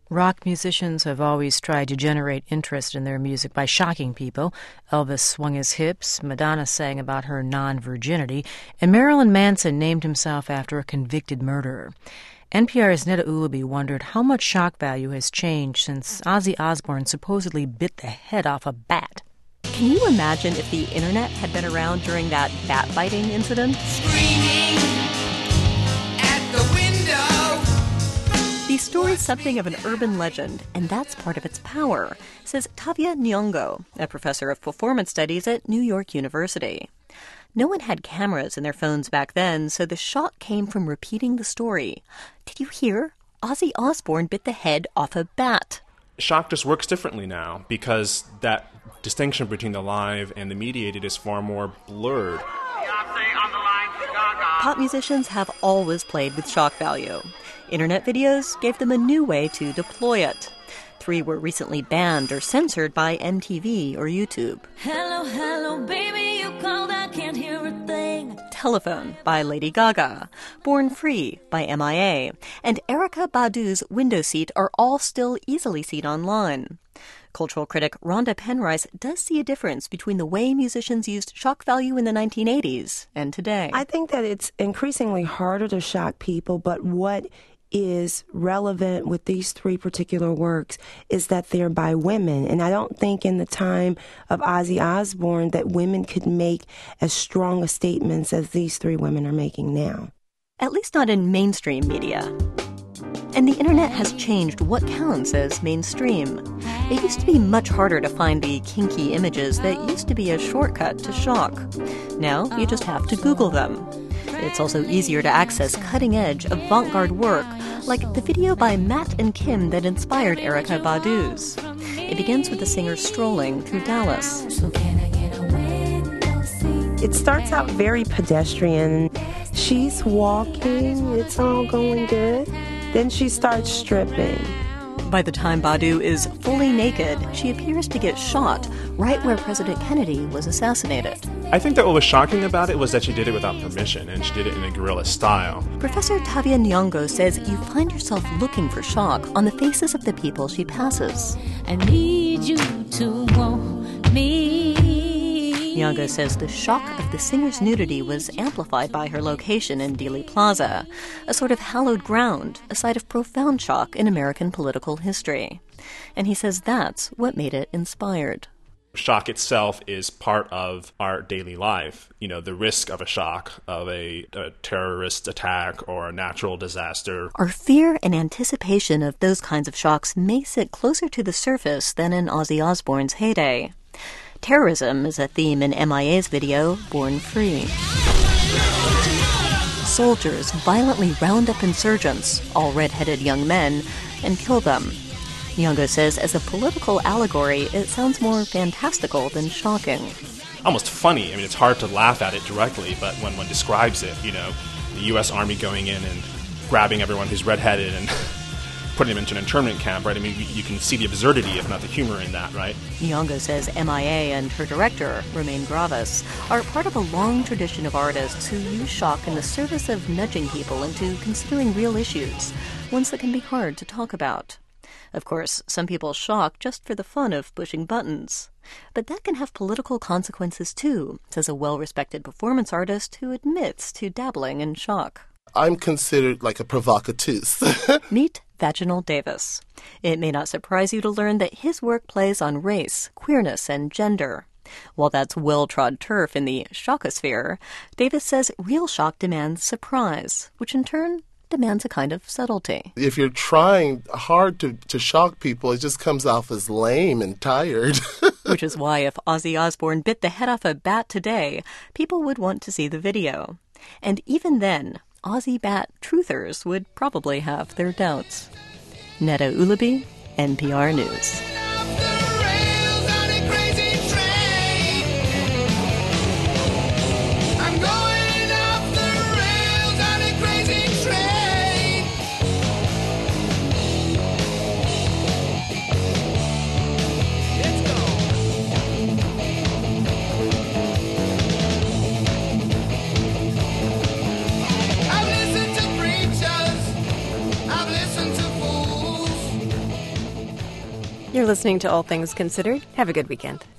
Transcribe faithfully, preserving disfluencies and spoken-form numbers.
Rock musicians have always tried to generate interest in their music by shocking people. Elvis swung his hips, Madonna sang about her non-virginity, and Marilyn Manson named himself after a convicted murderer. N P R's Neda Ulaby wondered how much shock value has changed since Ozzy Osbourne supposedly bit the head off a bat. Can you imagine if the internet had been around during that bat-biting incident? Screaming at the window. The story's something of an urban legend, and that's part of its power, says Tavia Nyong'o, a professor of performance studies at New York University. No one had cameras in their phones back then, so the shock came from repeating the story. Did you hear? Ozzy Osbourne bit the head off a bat. Shock just works differently now because that distinction between the live and the mediated is far more blurred. Pop musicians have always played with shock value. Internet videos gave them a new way to deploy it. Three were recently banned or censored by M T V or YouTube. Hello, hello, baby, you called, I can't hear a thing. Telephone by Lady Gaga, Born Free by M I A, and Erykah Badu's Window Seat are all still easily seen online. Cultural critic Rhonda Penrice does see a difference between the way musicians used shock value in the nineteen eighties and today. I think that it's increasingly harder to shock people, but what is relevant with these three particular works is that they're by women. And I don't think in the time of Ozzy Osbourne that women could make as strong a statements as these three women are making now. At least not in mainstream media. And the internet has changed what counts as mainstream. It used to be much harder to find the kinky images that used to be a shortcut to shock. Now you just have to Google them. It's also easier to access cutting-edge, avant-garde work, like the video by Matt and Kim that inspired Erykah Badu's. It begins with the singer strolling through Dallas. It starts out very pedestrian. She's walking, it's all going good. Then she starts stripping. By the time Badu is fully naked, she appears to get shot right where President Kennedy was assassinated. I think that what was shocking about it was that she did it without permission, and she did it in a guerrilla style. Professor Tavia Nyong'o says you find yourself looking for shock on the faces of the people she passes. I need you to want me. Nyong'o says the shock of the singer's nudity was amplified by her location in Dealey Plaza, a sort of hallowed ground, a site of profound shock in American political history. And he says that's what made it inspired. Shock itself is part of our daily life. You know, the risk of a shock, of a, a terrorist attack or a natural disaster. Our fear and anticipation of those kinds of shocks may sit closer to the surface than in Ozzy Osbourne's heyday. Terrorism is a theme in M I A's video, Born Free. Soldiers violently round up insurgents, all red-headed young men, and kill them. Nyong'o says as a political allegory, it sounds more fantastical than shocking. Almost funny. I mean, it's hard to laugh at it directly, but when one describes it, you know, the U S Army going in and grabbing everyone who's redheaded and putting them into an internment camp, right? I mean, you can see the absurdity, if not the humor in that, right? Nyong'o says M I A and her director, Romain Gravis, are part of a long tradition of artists who use shock in the service of nudging people into considering real issues, ones that can be hard to talk about. Of course, some people shock just for the fun of pushing buttons. But that can have political consequences too, says a well-respected performance artist who admits to dabbling in shock. I'm considered like a provocateur. Meet Vaginal Davis. It may not surprise you to learn that his work plays on race, queerness, and gender. While that's well-trod turf in the shockosphere, Davis says real shock demands surprise, which in turn demands a kind of subtlety. If you're trying hard to, to shock people, it just comes off as lame and tired. Which is why if Ozzy Osbourne bit the head off a bat today, people would want to see the video. And even then, Ozzy bat truthers would probably have their doubts. Neda Ulaby, N P R News. You're listening to All Things Considered. Have a good weekend.